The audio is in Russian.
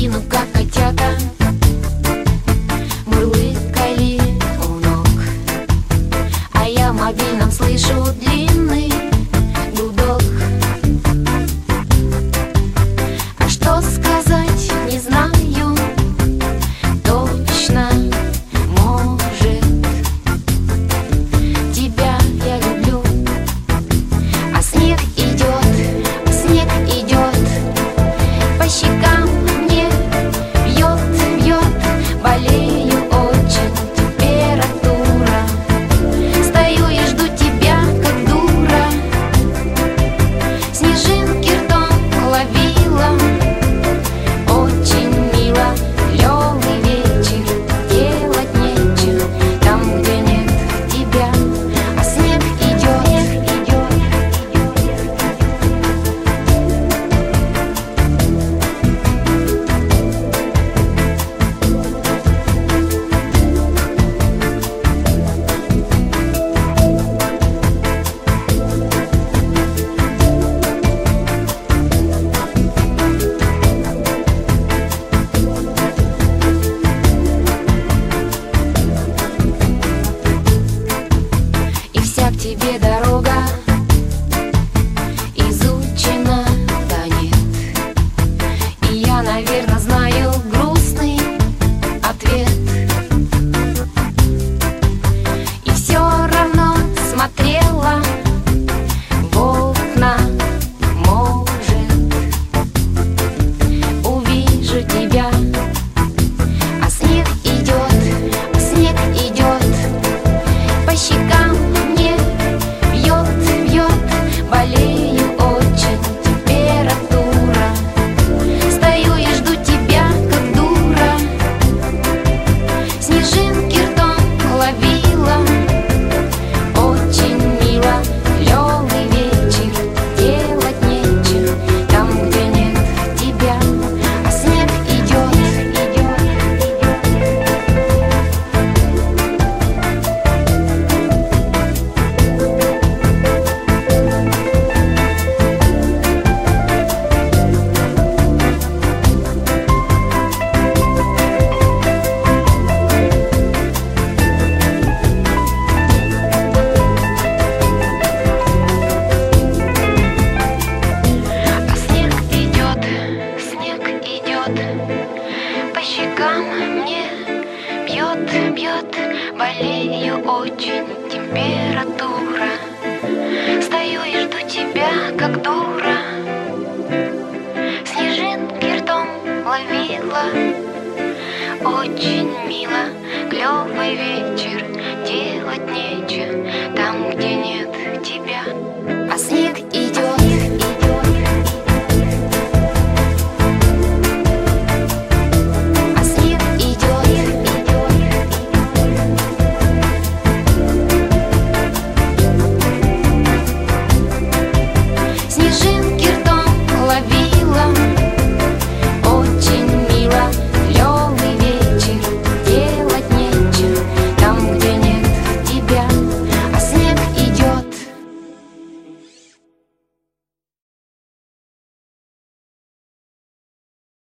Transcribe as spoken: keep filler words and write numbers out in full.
спину, как котята, мурлыкали у ног. А я в мобильном слышу длинный гудок. А что сказать, не знаю точно. Может, тебя я люблю. А снег идет, снег идет, по щекам мне бьет, бьет. Болею очень, температура. Стою и жду тебя, как дура. Снежинки ртом ловила. Очень мило, клёвый вечер, делать нечего там, где нет тебя. А снег идет, идет, и вся к тебе дорога изучена, да нет. И я, наверное, знаю грустный ответ. И все равно смотрела в окна. Может, увижу тебя. А снег идет, снег идет, по щекам мне бьет, бьет. Болею очень, температура. Стою и жду тебя, как дура. Снежинки ртом ловила. Очень мило, клёвый вечер, делать нечего там, где нет тебя. А снег идет, идет, а снег идет, снег идет, по щекам мне бьет, бьет. Болею очень, температура. Стою и жду тебя, как дура. Снежинки ртом ловила. Очень мило, клёвый вечер, делать нечего там, где нет